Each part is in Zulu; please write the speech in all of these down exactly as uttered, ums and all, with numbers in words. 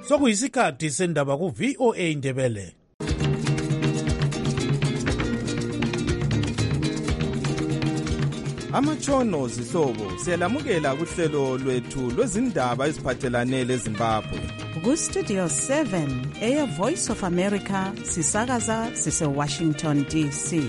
Sokuyisikhathi sendaba ku V O A Ndebele. Amatshono zihlobo siyalamukela kuhlelo lwethu lwezindaba eziphathelane leZimbabwe. Ku Studio seven eya Voice of America sisakaza sise Washington D C.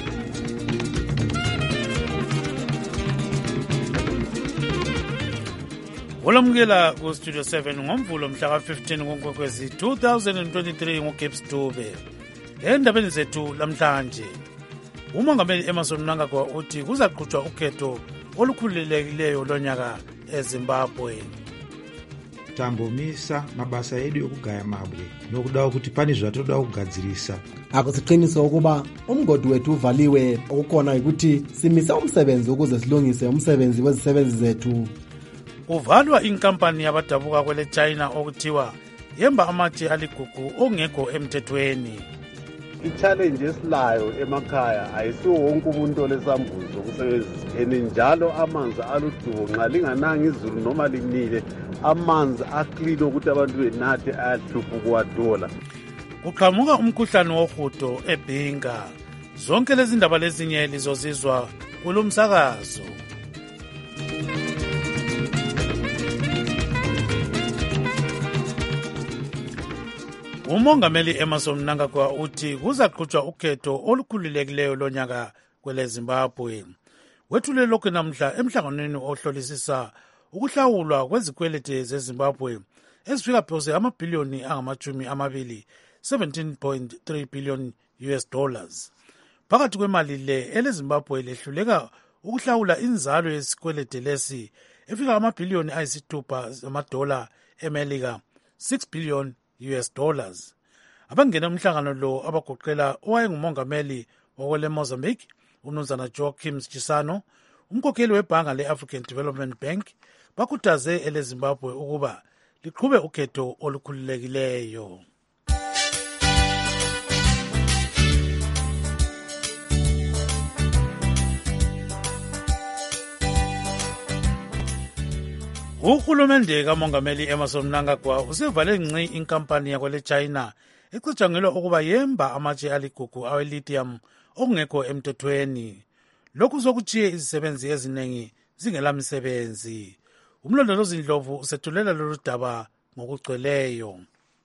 Olamukela ku Studio seven ngomvulo mhla ka fifteen kuNkwekwezi two thousand twenty-three nguGibbs Dube. Endabeni zethu lamhlanje, uMongameli Emmerson Mnangagwa uthi kuzaqhutshwa ukhetho olukhululekileyo lonyaka eZimbabwe. Tambomisa mabasa edu okugaya mabwe nokuda ukuthi pani zvatoda kugadzirisa. Akusiqiniso ukuba umgodi wethu uvaliwe, okukhona ukuthi simise umsebenzi ukuze silungise umsebenzi wezisebenzi zethu. Kuvalwa inkampani yabadabuka kwele China okuthiwa yemba amatshe aligugu ongekho emthethweni. I-challenge esilayo emakhaya ayisiwo wonke umuntu olesambuzo ukusebenzisa njalo amanzi aludubo nxa lingananga izulu noma linile amanzi aklini ukuthi abantu benathe ayahlupha ukuwadola. Kuqhamuka umkhuhlane wohudo eBhinga. Zonke lezi ndaba lezinye lizozizwa kulomsakazo. Umongameli Emmerson Mnangagwa uthi kuzaqhutshwa ukhetho olukhululekileyo lonyaka kwele Zimbabwe. Wethule lokhu namhla emhlanganweni ohlolisisa ukuhlawulwa kwezikweleti zeZimbabwe ezifika phose amabhiliyoni angamachumi amabili seventeen point three billion U S dollars. Phakathi kwemali le eleZimbabwe lehluleka ukuhlawula inzalo yesikweleti lesi efika amabhiliyoni ayisithupha amadola eMelika six billion U S dollars. Abangena umhlangano lo abagoqela owayengumongameli wakwele Mozambique uMnumzana Joachim Chissano, umkhokheli webhanga le-African Development Bank, bakhuthaze eleZimbabwe ukuba liqhube ukhetho olukhululekileyo. Uhulumende kaMongameli Emmerson Mnangagwa usevale ngci inkampani yakwele China ecatshangelwa ukuba yemba amatshe aligugu awe-lithium okungekho emthethweni. Lokhu sokutshiye izisebenzi eziningi zingelamisebenzi. Umlondolozi Ndlovu usethulela lolu daba ngokugcweleyo.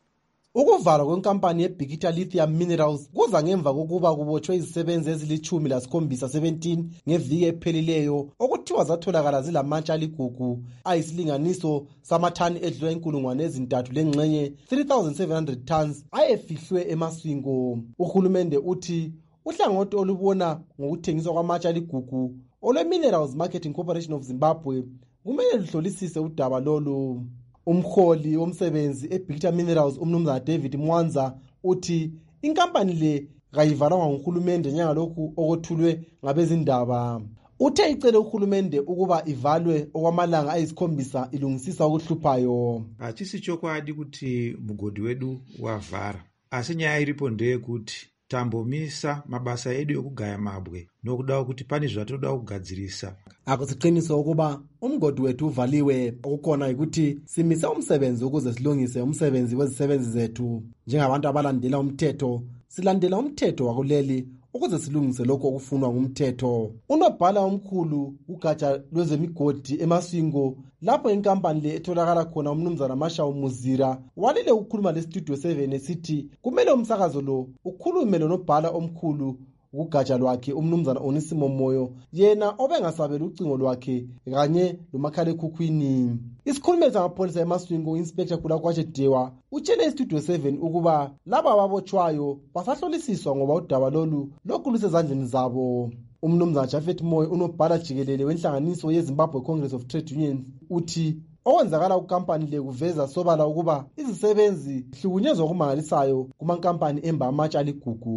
Ukuvalwa kwenkampani yeBhikita Lithium Minerals kuza ngemva kokuba kubotshwe izisebenzi ezilithumi lasikhombisa seventeen ngeviki ephelileyo okuthiwa zatholakala zilamatshe aligugu ayisilinganiso samathani edlula inkulungwane ezintathu lengxenye three thousand seven hundred tons ayefihlwe emaswingo. Uhulumende uthi uhlangothi olubona ngokuthengiswa kwamatshe aligugu olwe-Minerals Marketing Corporation of Zimbabwe kumele luhlolisise udaba lolu. Umholi womsebenzi eBhikita Minerals uMnumzana David Mwanza uthi inkampani le kayivalwa nguhulumende njengalokhu okwethulwe ngabezindaba. Uthe icele uhulumende ukuba ivalwe okwamalanga ayisikhombisa ilungisisa ukuhluphayo. Achisi chokwadi kuti mugodi wedu wavhara, asi nyaya iripo ndeyekuti tambomisa mabasa edu okugaya mabwe nokuda kuti pani zvatoda kugadzirisa. Akusiqiniso ukuba umgodi wethu uvaliwe, okukhona ukuthi simise umsebenzi ukuze silungise umsebenzi wezisebenzi zethu. Njengabantu abalandela umthetho, silandela umthetho wakuleli ukuze silungise lokho okufunwa ngumthetho. Unobhala omkhulu ugatsha lwezemigodi emaswingo lapho inkampani le etholakala khona uMnumzana Mashawu Muzira walile ukukhuluma leStudio seven esithi kumele umsakazo lo ukhulume lonobhala omkhulu ukugatsha lwakhe uMnumzana Onisimo Moyo, yena obengasabela ucingo lwakhe kanye lomakhalekhukhwini. Isikhulumeli samapholisa emaswingo uInspector Khulakwatshe Dewa utshele iStudio seven ukuba laba ababotshwayo basahlolisiswa ngoba udaba lolu lokhu lusezandleni zabo. uMnumzana Japhet Moyo unobhala jikelele wenhlanganiso yeZimbabwe Congress of Trade Unions uthi okwenzakala kukampani le kuveza sobala ukuba izisebenzi hlukunyezwa okumangalisayo kumankampani emba amatshe aligugu.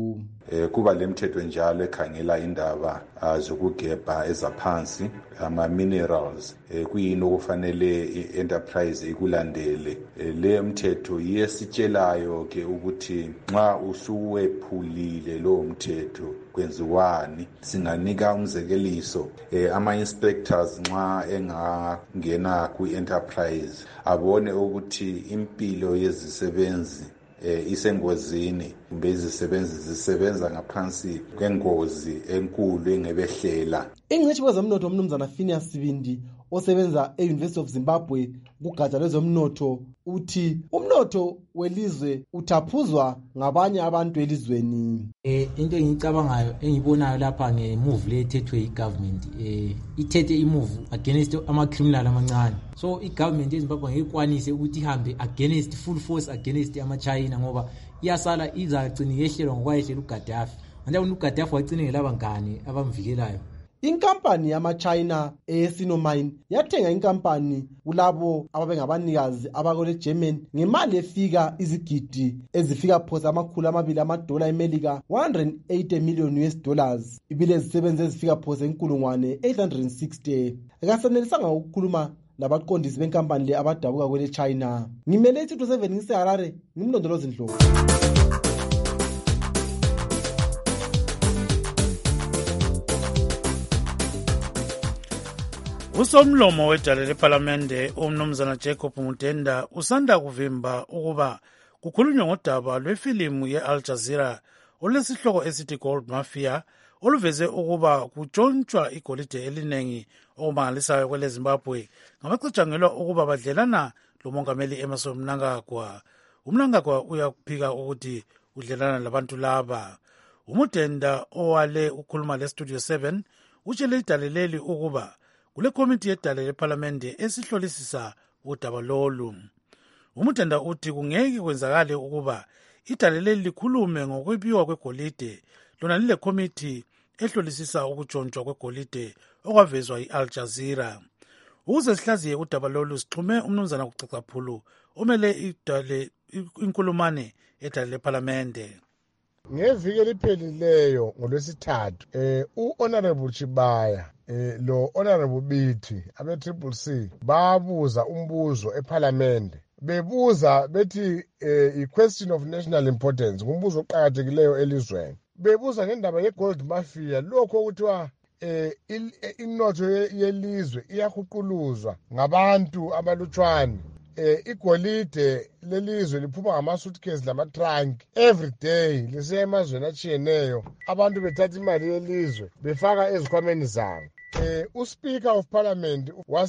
eh, kuba lemthetho njalo ekhangela indaba uh, zokugebha ezaphansi ama-minerals eh, kuyini okufanele i-enterprise ikulandele eh, le mthetho yesitshelayo ke ukuthi nxa usuwephulile lowo mthetho kwenziwani. Singanika umzekeliso eh, ama-inspectors nxa engangena kwi-enterprise abone ukuthi impilo yezisebenzi eh, isengozini kumbe izisebenzi zisebenza ngaphansi kwengozi enkulu engebehlela. ingcitshi kwezomnotho umnumzana Phineas Sibindi osebenza e-University of Zimbabwe kugatsha lwezomnotho uthi umnotho welizwe uthaphuzwa ngabanye abantu elizweni. Eh into engicabangayo engibonayo lapha ngemove lethethwe igovernment eh ithethe imove against ama criminal amancane. So igovernment yeZimbabwe ngekwanise ukuthi ihambe against full force against ama China ngoba iyasala izacina yehlelwa ngokwayehlela uGaddafi. Manje uGaddafi wagcina ngelabangane abamvikelayo. Inkampani yama-China eyeSinomine yathenga inkampani kulabo ababengabanikazi abakole German ngemali efika izigidi ezifika phosa amakhulu amabili amadola eMelika one hundred eighty million U S dollars. Ibile zisebenze ezifika phosa inkulungwane eight hundred sixty. Akasenelisanga ukukhuluma labaqondisi benkampani le abadabuka kwele China. Ngimele isitho seven ngiseHarare ngimlondolozi Ndlovu. Usomlomo wedale leParlamente umnumzana Jacob Mutenda usanda kuvimba ukuba kukhulunywa ngodaba lwefilimu ye-Al Jazeera olesihloko esithi Gold Mafia oluveze ukuba kutshontshwa igolide elinengi okumangalisayo kwele Zimbabwe ngabacatshangelwa ukuba badlelana lomongameli Emmerson Mnangagwa. uMnangagwa uyaphika ukuthi udlelana labantu laba. Umutenda owale ukhuluma le-Studio seven utshele idale leli ukuba kule komiti yedale leParlamente esihlolisisa udaba lolu. Umutenda uthi kungeke kwenzakale ukuba idale leli likhulume ngokwebiwa kwegolide lona lile komiti ehlolisisa ukutshontshwa kwegolide okwavezwa yi-Al Jazeera. Ukuze sihlaziye udaba lolu sixhume umnumzana kucacaphulu omele idale inkulumane edale leParlamente. Ngeviki eliphelileyo ngolwesithathu eh uHonorable Chibaya eh lo Honorable Bithi abe Triple C babuza umbuzo eParliament bebuza bethi eh, i question of national importance umbuzo oqhakathekileyo elizweni bebuza ngendaba ye Gold Mafia lokho ukuthiwa eh inotho yelizwe iyahuquluzwa ngabantu abalutshwane. Eh igolide lelizwe liphuma ngama-suitcase lama-trunk every day lisiya emazweni atshiyeneyo abantu bethatha imali yelizwe befaka ezikhwameni zabo. Eh uSpeaker of Parliament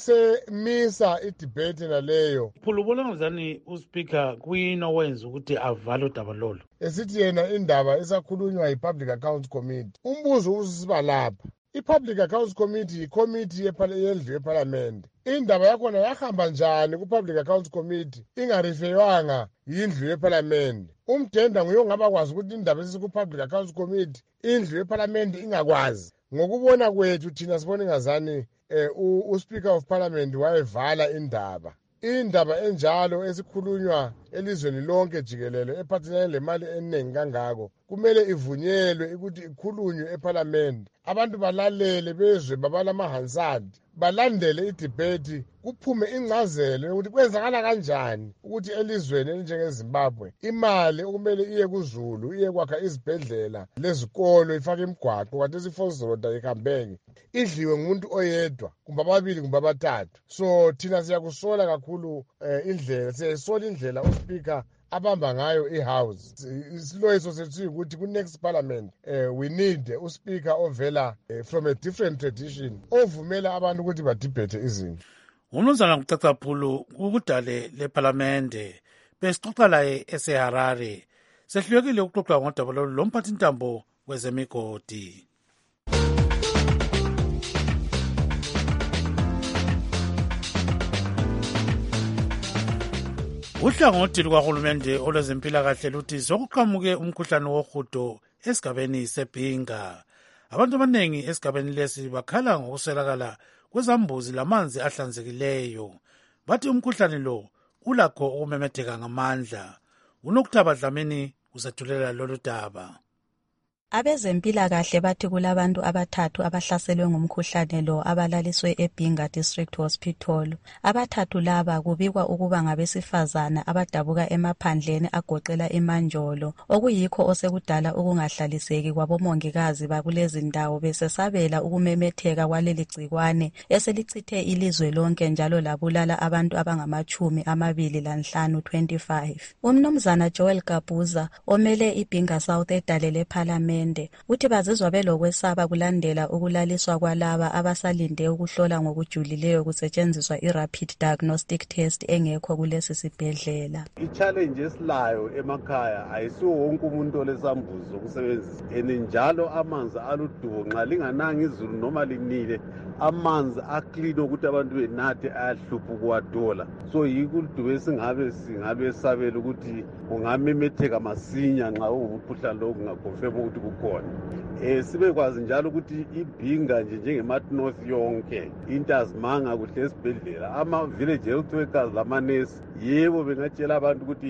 wasemisa idebate naleyo. Phulubona ngizani uSpeaker kuyino wenza ukuthi avale udaba lolu. Esithi yena indaba isakhulunywa yi-Public Accounts Committee. Umbuzo usiba lapha. I-Public Accounts Committee yi-committee yendlu yeParliament. Indaba yakhona yahamba njani ku-Public Accounts Committee ingarifeywanga yindlu yeParliament? Umdenda nguye ongaba kwazi ukuthi indaba esikuPublic Accounts Committee indlu yeParliament ingakwazi. Ngokubona kwethu thina sibona ingazani eh, uSpeaker of Parliament wayevala indaba. Indaba enjalo esikhulunywa elizweni lonke jikelele ephathelene lemali eningi kangako kumele ivunyelwe ukuthi ikhulunywe eParliament. Abantu balalele bezwe babala amahansard balandele idebate kuphume ingcazelo ukuthi kwenzakala kanjani ukuthi elizweni elinjengeZimbabwe imali okumele iye kuZulu iye kwakha izibhedlela lezikolo ifake imigwaqo kanti isifozoda ikhambeke idliwe ngumuntu oyedwa kumbe ababili kumbe abathathu. So thina siyakusola kakhulu eh, indlela siyayisola indlela uSpeaker abamba ngayo ihouse. Isiloyiso sethu ukuthi ku next parliament uh, we need uh, uSpeaker ovela uh, from a different tradition ovumela abantu ukuthi badebate izinto. Umnumzana kucacaphulu ukudale leParlamente besixoxa laye eseHarare sehlulekile ukuxoxa ngodaba lolu lomphathi intambo kwezemigodi. Uhlangothi lukahulumende olwezempilakahle luthi sokuqhamuke umkhuhlane wohudo esigabeni seBhinga. Abantu abanengi esigabeni lesi bakhala ngokuswelakala kwezambuzi lamanzi ahlanzekileyo. Bathi umkhuhlane lo ulakho ukumemetheka ngamandla. UNokuthaba Dlamini usethulela lolu daba. Abezempilakahle bathi kulabantu abathathu abahlaselwe ngumkhuhlane lo abalaliswe eBhinga District Hospital. Abathathu laba kubikwa ukuba ngabesifazana abadabuka emaphandleni agoqela imanjolo, okuyikho osekudala ukungahlaliseki kwabomongikazi bakulezi ndawo besesabela ukumemetheka kwaleli gcikwane eselichithe ilizwe lonke njalo labulala abantu abangamachumi amabili lanhlanu twenty-five. Umnumzana Joel Kabuza omele iBhinga South edalele Parliament uthi bazizwa belokwesaba kulandela ukulaliswa kwalaba abasalinde ukuhlola ngokujulileyo kusetshenziswa i-rapid diagnostic test engekho kulesi sibhedlela. I-challenge esilayo emakhaya ayisiwo wonke umuntu olesambuzi zokusebenzisa and njalo amanzi aludubo nxa lingananga izulu noma linile amanzi aklini ukuthi abantu benathe ayahlupha ukuwadola. So yikho udubo singabe singabe sabela ukuthi ungamemetheka masinya nxa umkhuhlane lo kungakonfirm ukuthi kukhona. Eh sibe kwazi njalo ukuthi iBhinga nje njengeMat North yonke into azimanga kuhle esibhedlela ama village health workers lamanesi yebo bengatshela abantu ukuthi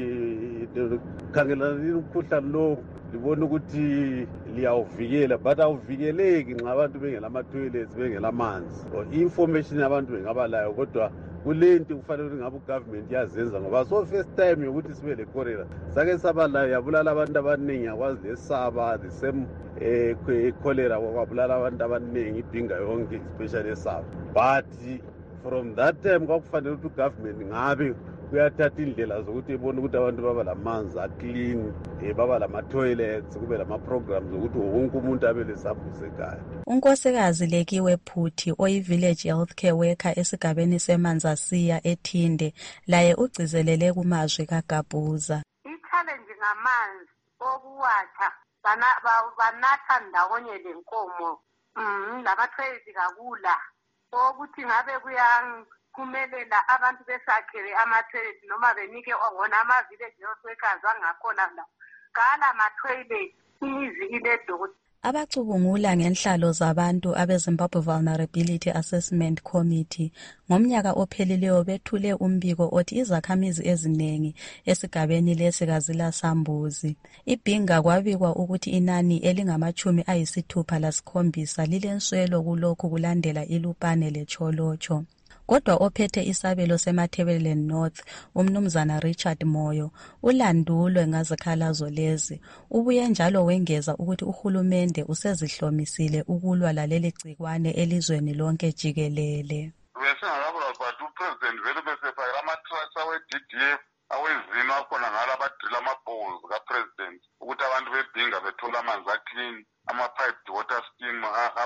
khangelani umkhuhlane lo libona ukuthi liyawuvikela but awuvikeleki nxa abantu bengela ama-toilets bengela amanzi or information abantu bengabalayo kodwa kulento kufanele ukuthi ngabe ugovernment yazenza ngoba so first time yokuthi sibe le cholera sake sabalayo yabulala abantu abaningi yakwazi lesaba the same eh cholera kwabulala abantu abaningi iBhinga yonke especially esaba but from that time kwakufanele ukuthi ugovernment ngabe kuyathatha indlela zokuthi ibone ukuthi abantu baba lamanzi aclean eh baba lama toilets kube lama programs ukuthi wonke umuntu abe lesambuzi ekhaya. Unkosikazi Lekiwe Phuthi oyi village healthcare worker esigabeni seManzasiya eThinde laye ugcizelele kumazwi kaGabuza. I-challenge ngamanzi okuwatha banatha ndawonye lenkomo mm labathoyizi kakula ukuthi ngabe kuyang kumelela abantu besakhele ama-toilet noma benike wona ama-village health workers angakhona la kala ama-toilet imizi iledoti. Abacubungula ngenhlalo zabantu abeZimbabwe Vulnerability Assessment Committee ngomnyaka ophelileyo bethule umbiko othi izakhamizi eziningi esigabeni lesi kazila sambuzi. iBhinga kwabikwa ukuthi inani elingamachumi ayisithupha lasikhombisa lilenswelo kulokhu kulandela iLupane leCholocho. Kodwa ophethe isabelo seMatabeleland North umnumzana Richard Moyo ulandulwe ngazikhalazo lezi. Ubuye njalo wengeza ukuthi uhulumende usezihlomisile ukulwa laleli gcikwane elizweni lonke jikelele. Besingakabula but upresident vele besefaka ama-trucks awe-D D F awezino akhona ngala abadrila ama-balls kapresident ukuthi abantu beBhinga bethola amanzi aclean ama-piped water scheme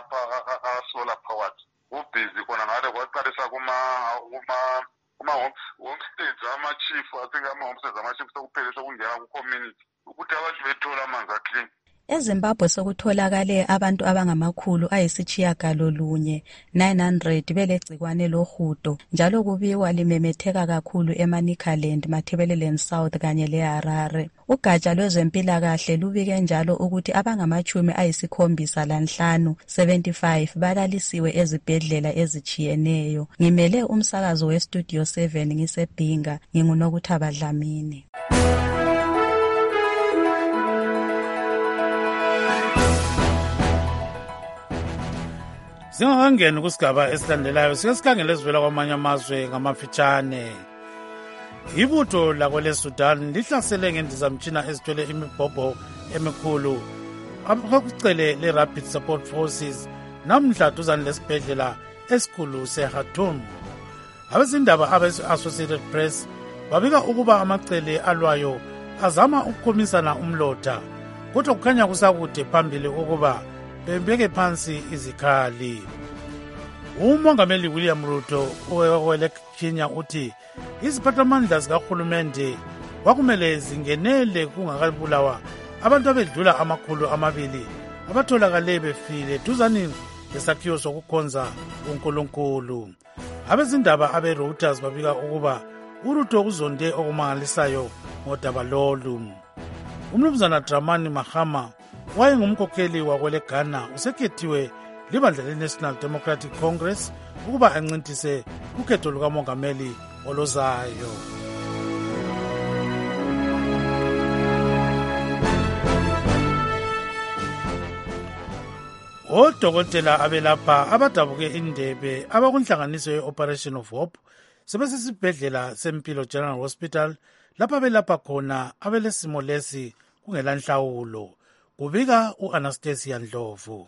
a-solar powered. Ubhizi khona ngale kwaqalisa kuma kuma kuma homestays ama-chief athink ama-homestays ama-chief sokuphelisa ukungena ku-community ukuthi abantu bethola amanzi aclean. EZimbabwe sokutholakale abantu abangamakhulu ayisitshiyagalolunye nine hundred belegcikwane lohudo njalo kubikwa limemetheka kakhulu eManicaland, Matabeleland South kanye leHarare. Ugatsha lwezempilakahle lubike njalo ukuthi abangamachumi ayisikhombisa lanhlanu seventy-five balalisiwe ezibhedlela ezitshiyeneyo. Ngimele umsakazo weStudio seven ngiseBhinga nginguNokuthaba Dlamini. Singakangeni kusigaba esilandelayo siyasikhangela esivela kwamanye amazwe ngamafitshane. Ibutho lakwele Sudan lihlasele ngendizamtshina ezithwele imibhobho emikhulu akucele le-Rapid Support Forces namhla duzane lesibhedlela esikhulu seKhartoum. Abezindaba abe-Associated Press babika ukuba amacele alwayo azama ukukhomisana umlotha kodwa kukhanya kusakude phambili ukuba bebeke phansi izikhali. Umongameli William Ruto owele Kenya uthi iziphathamandla zikahulumende kwakumele zingenele kungakabulawa abantu abedlula amakhulu amabili abatholakale befile duzane lesakhiwo sokukhonza uNkulunkulu. Abezindaba abe-Reuters babika ukuba uRuto uzonde okumangalisayo ngodaba lolu. Umnumzana Dramani Mahama wayengumkhokheli wakwele Ghana usekhethiwe libandla le-National Democratic Congress ukuba ancintise ukhetho lukamongameli olozayo. Odokotela abelapha abadabuke indebe abakunhlanganiso ye-Operation of Hope sebesesibhedlela sempilo General Hospital lapha belapha khona abelesimo lesi kungelanhlawulo. Kubika u-Anastasia Ndlovu.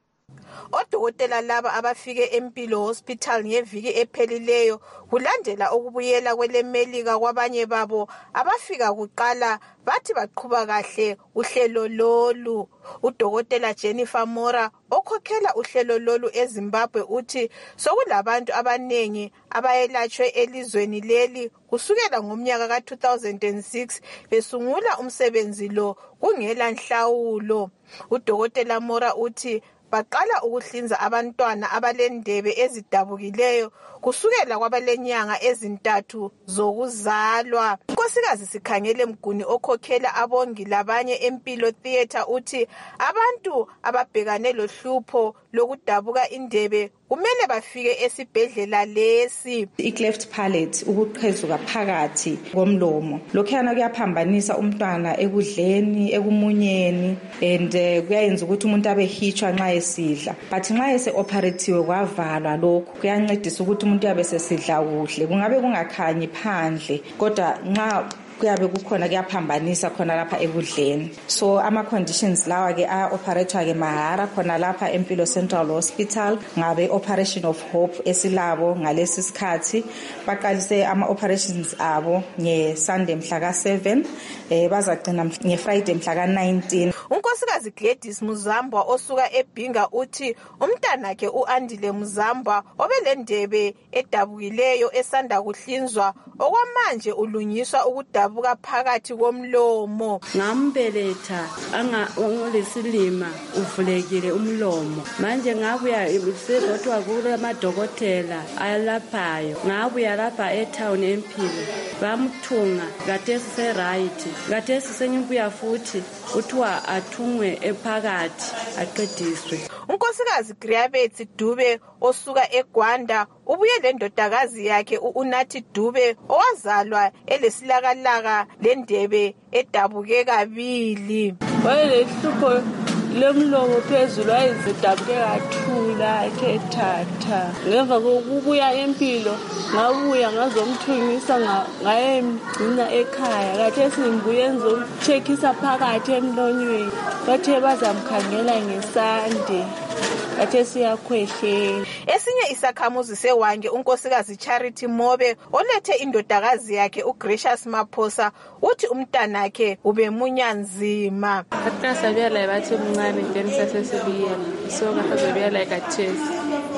Odokotela laba abafike empilo hospital ngeviki ephelileyo kulandela ukubuyela kwelemelika kwabanye babo abafika kuqala bathi baqhuba kahle uhlelo lolu. Udokotela Jennifer Mora okhokhela uhlelo lolu eZimbabwe uthi sokulabantu abanengi abayelatshwe elizweni leli kusukela ngomnyaka ka two thousand six besungula umsebenzi lo kungela nhlawulo. Udokotela Mora uthi baqala ukuhlinza abantwana abalendebe ezidabukileyo kusukela kwabalenyanga ezintathu zokuzalwa. Unkosikazi Sikhangele Mguni okhokhela abongi labanye empilo theatre uthi abantu ababhekane lohlupho lokudabuka indebe kumele bafike esibhedlela lesi. I-cleft palate ukuqhezuka phakathi komlomo lokhuyana kuyaphambanisa umntwana ekudleni ekumunyeni and uh, kuyayenza ukuthi umuntu abe hitshwa nxa esidla, but nxa ese operatiwe kwavalwa lokho kuyancedisa ukuthi umuntu yabe sesidla kuhle, kungabe kungakhanyi phandle kodwa nxa kuyabe kukhona kuyaphambanisa khona lapha ekudleni. So ama conditions lawa ke a operator ke mahara khona lapha empilo Central Hospital ngabe Operation of Hope esilabo ngalesi sikhathi baqalise ama operations abo nge Sunday mhla ka seven eh bazagcina nge Friday mhla ka nineteen. Unkosikazi Gladys Muzambwa osuka eBhinga uthi umntana ke uAndile Muzambwa obelendebe edabukileyo esanda kuhlinzwa okwamanje ulungiswa ukudabuka phakathi komlomo. Ngambeletha anga ngolesilima uvulekile umlomo, manje ngabuya sebodwa kule amadokotela ayalaphayo, ngabuya lapha etown empilo bamthunga katesi se right katesi senyibuya futhi uthiwa athungwe ephakathi aqediswe. Unkosikazi Griabethi Dube osuka eGwanda ubuye lendodakazi yakhe uNathi Dube owazalwa elesilakalaka lendebe edabuke kabili. Wayelehlupho lemlomo phezulu ayizidabuke kathula ethethatha. Ngemva kokubuya empilo ngabuya ngazomthungisa ngayemgcina ekhaya. Kade simbuye ngizocheckisa phakathi emlonyeni. Bathe bazamkhangela ngesande. Athe siyakhwehlela. Esinye isakhamuzi sewange unkosikazi Charity Mobe olethe indodakazi yakhe uGracious Maphosa uthi umntanakhe ubemunya nzima. Atrasa beyala bathi umncane then sasesibiyela. So ngafazobuya like a chest.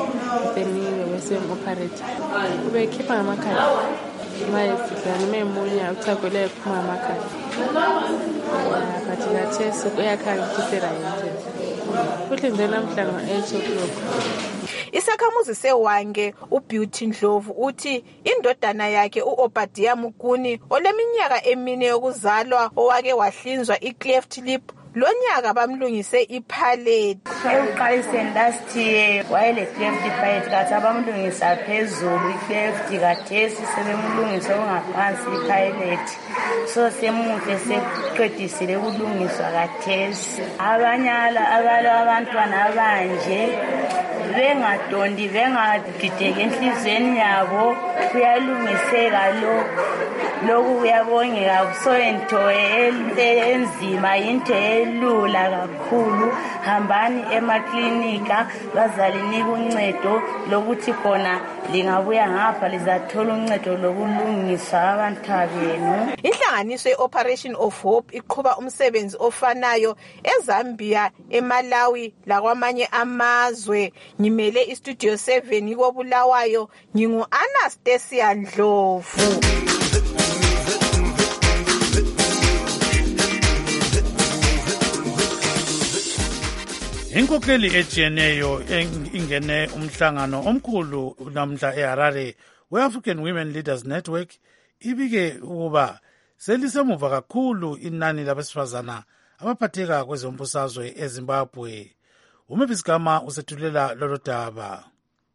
Then we were saying operate. Ube khipha ngamakhala. Mayefika nemunya uthagwele ephuma amakhala. Bathi la chest uyakhangikisela yonke. Isakhamuzi sewange uBeauty Ndlovu uthi indodana yakhe uObadia Muguni oleminyaka emine yokuzalwa owake wahlinzwa i-cleft lip lonyaka bamlungise ipalate. Ekuqaliseni last year wayele cleft palate kathi abamlungisa phezulu i-cleft kathesi sebemlungisa ongaphansi ipalate. So semuhle seqedisile ukulungiswa kathesi. Abanyala abala abantwana abanje bengadondi bengadideki enhlizweni yabo kuyalungiseka lo lokhu kuyabongeka so into enzima into elula kakhulu. Hambani emaklinika bazalinika uncedo lokuthi khona lingabuya ngapha lizathola uncedo lokulungisa abantabenu. Inhlanganiso ye-Operation of Hope iqhuba umsebenzi ofanayo eZambia, eMalawi lakwamanye amazwe. Ngimele istudio seven koBulawayo, ngingu Anastasia Ndlovu. Inkokheli ejiyeneyo ingene umhlangano omkhulu namhla eHarare we-African Women Leaders Network ibike ukuba selisemuva kakhulu inani labesifazana abaphatheka kwezombusazwe eZimbabwe. Umebisigama usethulela lolo daba.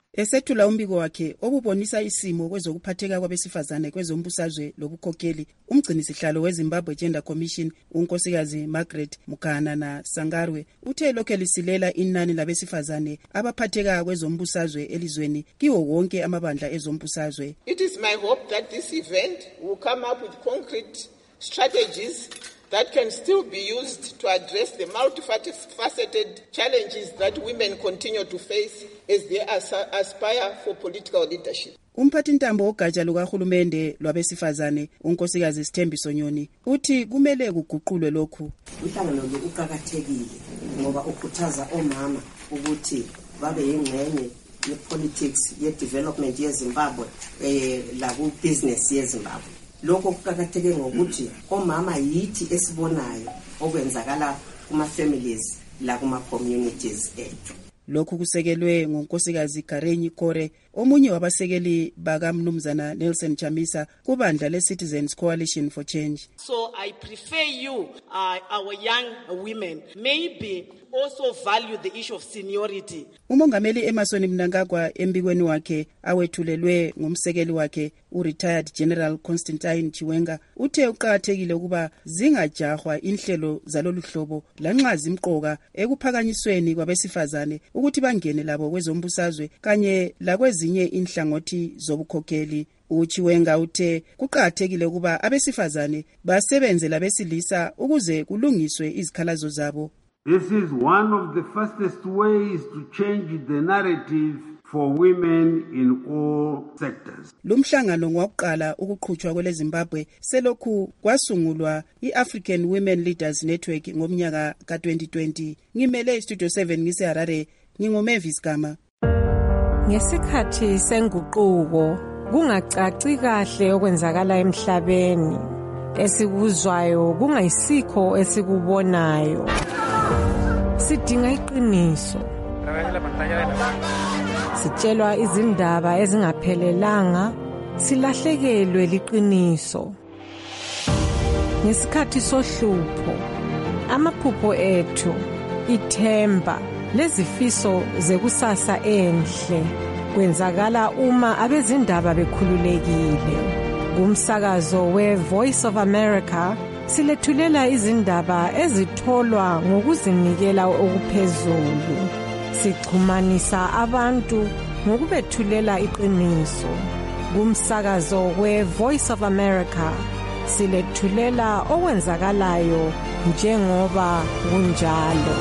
Esethula umbiko wakhe obubonisa isimo kwezokuphatheka kwabesifazane kwezombusazwe lobukhokheli, umgcinisihlalo weZimbabwe Gender Commission unkosikazi Margaret Mukanana Sangarwe uthe lokho lisilela inani labesifazane abaphatheka kwezombusazwe elizweni kiwo wonke amabandla ezombusazwe. It is my hope that this event will come up with concrete strategies that can still be used to address the multifaceted challenges that women continue to face as they aspire for political leadership. Umphathi ntambo ogatsha lukahulumende lwabesifazane unkosikazi Sithembiso Nyoni uthi kumele kuguqulwe lokhu. Uhlangano lokuqhakathekile ngoba ukhuthaza omama ukuthi babe yingxenye ye-politics ye-development yeZimbabwe eh la ku business yeZimbabwe. Lokho kuqhakatheke ngokuthi omama yithi esibonayo okwenzakala kuma families la kuma communities ethu. Lokhu kusekelwe ngonkosikazi Karenyi Kore omunye wabasekeli bakamnumzana Nelson Chamisa kubandla le-Citizens Coalition for Change. So I prefer you, uh, our young women, maybe also value the issue of seniority. Umongameli Emerson Mnangagwa embikweni wakhe awethulelwe ngumsekeli wakhe u-retired General Constantine Chiwenga uthe uqhakathekile ukuba zingajahwa inhlelo zalolu hlobo lanxa zimqoka ekuphakanyisweni kwabesifazane ukuthi bangene labo kwezombusazwe kanye lakwezinye inhlangothi zobukhokheli. Uchiwenga uthe kuqhakathekile ukuba abesifazane basebenze labesilisa ukuze kulungiswe izikhalazo zabo. This is one of the fastest ways to change the narrative for women in all sectors. Lumhlangano ngokuqala ukuqhutshwa kwele Zimbabwe selokhu kwasungulwa i-African Women Leaders Network ngomnyaka ka twenty twenty. Ngimele Studio seven ngise Harare, ngingoMavis Gama. Ngesikhathi senguquko kungacaci kahle okwenzakala emhlabeni, esikuzwayo kungayisikho esikubonayo. Sidinga iqiniso. Sitshelwa izindaba ezingaphelelanga, silahlekelwe liqiniso. Ngesikhathi sohlupho, amaphupho ethu, ithemba, lezifiso zekusasa enhle kwenzakala uma abezindaba bekhululekile. Kumsakazo we-Voice of America silethulela izindaba ezitholwa ngokuzinikela okuphezulu. Sichumanisa abantu ngokubethulela iqiniso. Kumsakazo we-Voice of America silethulela okwenzakalayo njengoba kunjalo.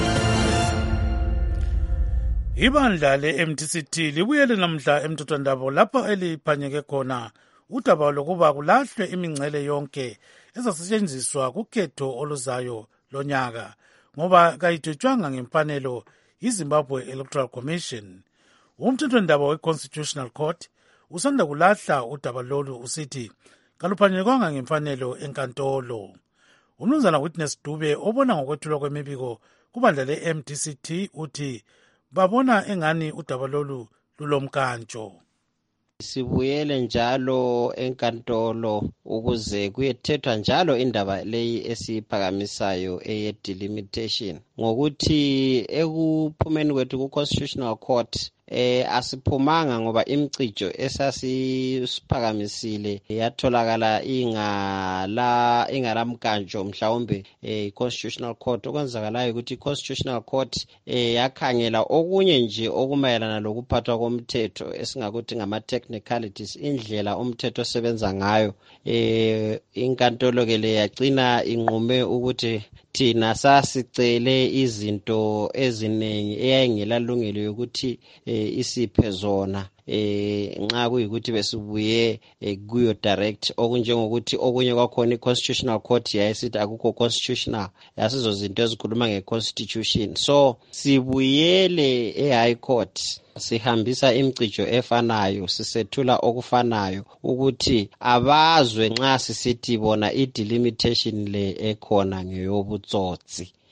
Ibandla le-M T C T libuyele namhla emthethwandaba lapho eliphanyeke khona udaba lokuba kulahlwe imingcele yonke ezasetshenziswa kukhetho oluzayo lonyaka ngoba kayidwetshwanga ngemfanelo yiZimbabwe Electoral Commission. Umthethwandaba we-Constitutional Court usanda kulahla udaba lolu usithi kaluphanyekanga ngemfanelo enkantolo. Umnumzana Witness Dube obona ngokwethulwa kwemibiko kubandla le-M T C T uthi babona engani udaba lolu lulomkantsho. Sibuyele njalo enkantolo ukuze kuyethethwa njalo indaba leyi esiphakamisayo eye delimitation ngokuthi ekuphumeni kwethu ku Constitutional Court eh asiphumanga ngoba imicijo esasiphakamisile yatholakala ingala ingalamkantsho mhlawumbe eh Constitutional Court okwenzakalayo ukuthi Constitutional Court eh yakhangela okunye nje okumayelana lokuphathwa komthetho esingakuthi ngama technicalities indlela umthetho osebenza ngayo. eh inkantolo ke le yagcina inqume ukuthi thina sasicele izinto eziningi eyayingelalungelo yokuthi eh, isiphe zona eh nxa kuyikuthi besibuye eh, kuyo direct okunjengokuthi okunye kwakhona iConstitutional Court yayisithi akukho constitutional yasizo zinto ezikhuluma ngeConstitution. So sibuyele eHigh Court sihambisa imicijo efanayo sisethula okufanayo ukuthi abazwe nxa sisithi bona idelimitation le ekhona ngeyobutsotsi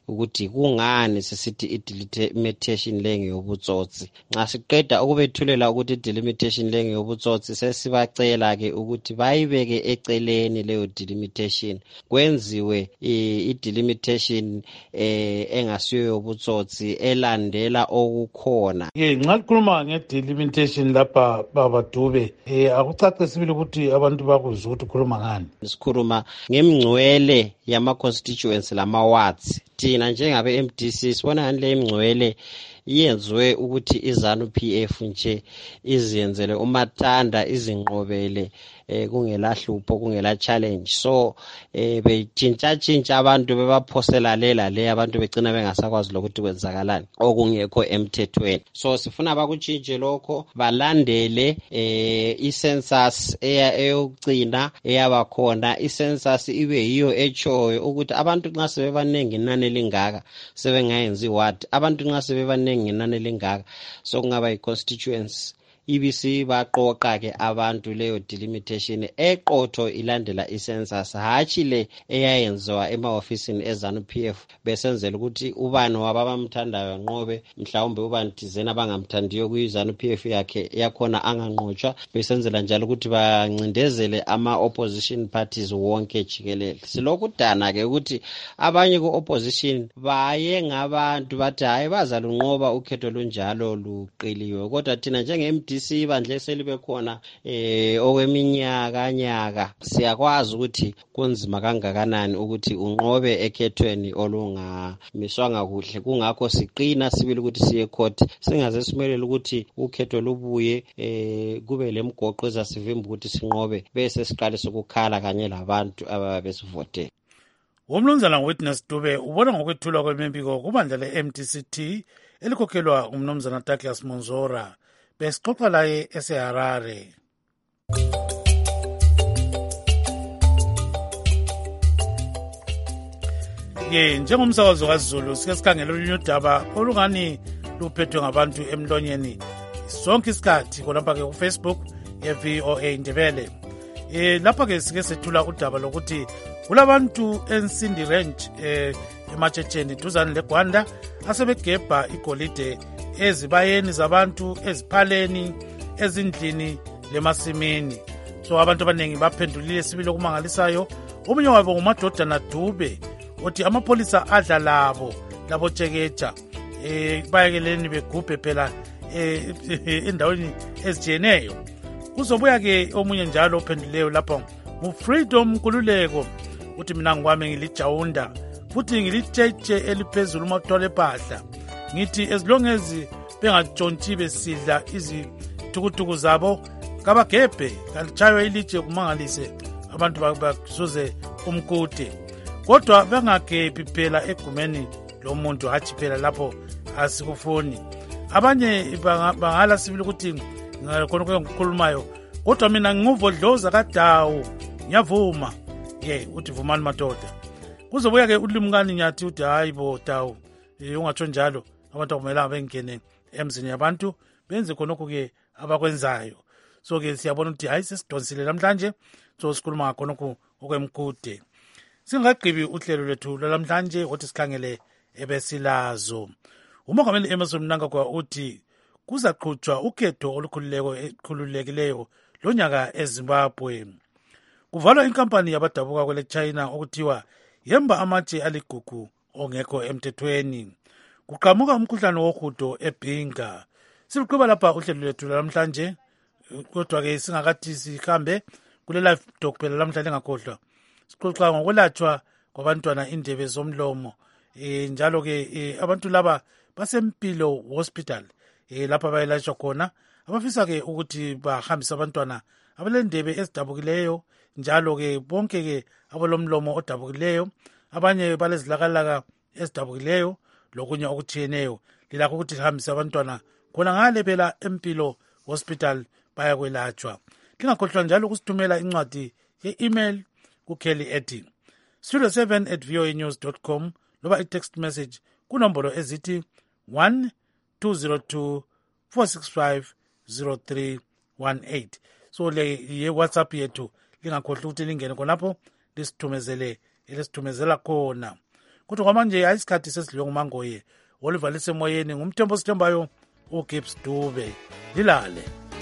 ukuthi kungani sisithi i-delimitation le ngeyobutsotsi. Nxa siqeda ukubethulela ukuthi i-delimitation le ngeyobutsotsi sesibacela ke ukuthi bayibeke eceleni leyo delimitation kwenziwe i-delimitation eh engasiyo yobutsotsi elandela okukhona. Ye nxa sikhuluma nge-delimitation lapha baba Dube eh akucace sibili ukuthi abantu bakuzwa ukuthi ukhuluma ngani. Sikhuluma ngemngcwele yama constituency lama wards. Thina njengabe M D C sibona ngani le imngcwele yenziwe ukuthi iZANU P F nje iziyenzele umathanda izinqobele eh kungela hlupho kungela challenge. So eh betshintsha tshintsha abantu bebaphosela lela le abantu begcina bengasakwazi lokuthi kwenzakalani okungekho emthethweni. So sifuna bakutshintshe lokho balandele eh i-census eyokugcina eyabakhona. I-census ibe yiyo echoyo ukuthi abantu nxa sebebanengi inani lingaka sebengayenzi what, abantu nxa sebebanengi inani lingaka so kungaba i-constituency ibisi baqoqa ke abantu leyo delimitation eqotho ilandela i-census hachi le eyayenziwa ema-ofisini eZANU P F besenzela ukuthi ubani wababamthandayo nqobe mhlawumbe ubani thizena abangamthandiyo kuyiZANU P F yakhe yakhona anganqotshwa besenzela njalo ukuthi bancindezele ama-opposition parties wonke jikelele. Silokudana ke ukuthi abanye ku-opposition baye ngabantu bathi hayi bazalunqoba ukhetho lunjalo luqiliwe kodwa thina njenge-M D C ibandla selibe khona eh okweminyaka nyaka siyakwazi ukuthi kunzima kangakanani ukuthi unqobe ekhethweni olungamiswanga kuhle. Kungakho siqina sibili ukuthi siye court singaze simelele ukuthi ukhetho lubuye eh kube lemgoqo ezasivimba ukuthi sinqobe bese siqale sokukhala kanye labantu ababesivotela. Umnumzana Witness Dube ubona ngokwethulwa kwemembiko kubandla le-M D C T elikhokhelwa umnumzana Douglas Monzora besixoxa laye eseHarare. Ye njengomsakazi kaZulu sike sikhangela olunye udaba olungani luphethwe ngabantu emlonyeni sonke isikhathi khonapha ke kuFacebook ye-V O A Ndebele. Eh lapha ke sike sethula udaba lokuthi kulabantu eNsindi Range eh eMatshetshen duzane leGwanda asebegebha igolide ezibayeni zabantu eziphaleni ezindlini lemasimini. So abantu abanengi baphendulile sibili okumangalisayo. Omunye wabo ngumadodana Dube othi amapolisa adla labo labo tsheketsha eh bayekeleni begubhe phela eh endaweni ezijeneyo. Kuzobuya ke omunye njalo ophenduleyo lapha uFreedom Nkululeko uthi mina ngwami ngilijawunda futhi ngilitsheche eliphezulu umathwala ephahla. Ngithi as long as bengatshontshi besidla izithukutuku zabo kabagebhe kalichaywe ilitshe kumangalise abantu bazuze umkude kodwa bengagebhi phela egumeni lomuntu hathi phela lapho asikufuni. Abanye bangala sibili ukuthi ngakhona ukukhulumayo kodwa mina nginguvodloza kaDawu ngiyavuma ye uthi vumani madoda. Kuzobuya ke ulimkani nyathi uthi hayibo Dawu ungatsho njalo abantu akumelanga bengene emzini yabantu benze khonokho ke abakwenzayo. So ke siyabona ukuthi hayi sesidonsile namhlanje so sikhuluma khonokho okwemkude. Singaqhibi uhlelo lwethu lamhlanje othi sikhangele ebesilazo. Umongameli Emmerson Mnangagwa uthi kuzaqhutshwa ukhetho olukhululeko ekhululekileyo lonyaka eZimbabwe. Kuvalwa inkampani yabadabuka kwele China okuthiwa yemba amatshe aligugu ongekho emthethweni. Kuqhamuka umkhuhlane wohudo eBhinga. Siluqhuba lapha uhlelo lwethu namhlanje kodwa ke singakathi sihambe kule live talk phela namhlanje ngakhohlwa. Sixoxa ngokwelatshwa kwabantwana indebe zomlomo. Eh njalo ke eh, abantu laba basempilo hospital eh lapha bayelashwa khona abafisa ke ukuthi bahambise abantwana abalendebe ezidabukileyo njalo ke bonke ke abalomlomo odabukileyo abanye balezilakalaka ezidabukileyo lokunye okutshiyeneyo lilakho ukuthi lihambise abantwana khona ngale phela empilo hospital bayakwelatshwa. Lingakhohlwa njalo kusithumela incwadi ye-email kukelly at studio seven at voa news dot com loba i-text message kunombolo ezithi one two zero two four six five zero three one eight. So le ye-WhatsApp yethu lingakhohlwa ukuthi lingene khonapho lisithumezele elisithumezela khona. kodwa kwamanje ayisikhathi sesidliwe ngumangoye olivalise emoyeni ngumthembo sithembayo uGibbs Dube. Lilale.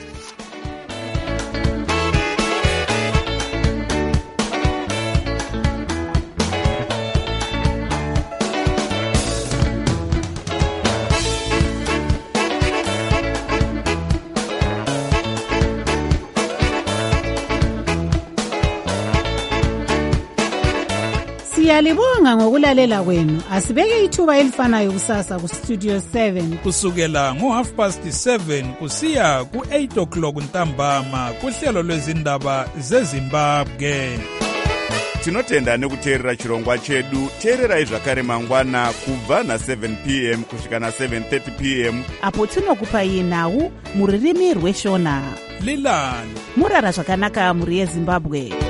Siyalibonga ngokulalela kwenu. Asibeke ithuba elifanayo kusasa ku Studio seven kusukela ngo half past seven kusiya ku eight o'clock ntambama kuhlelo lwezindaba zeZimbabwe. Tinotenda nekuteerera chirongwa chedu. Teererai zvakare mangwana kubva na seven p m kusvika na seven thirty p m apo tinokupai nhau muririmi rweshona. Lilani murara zvakanaka muri yeZimbabwe.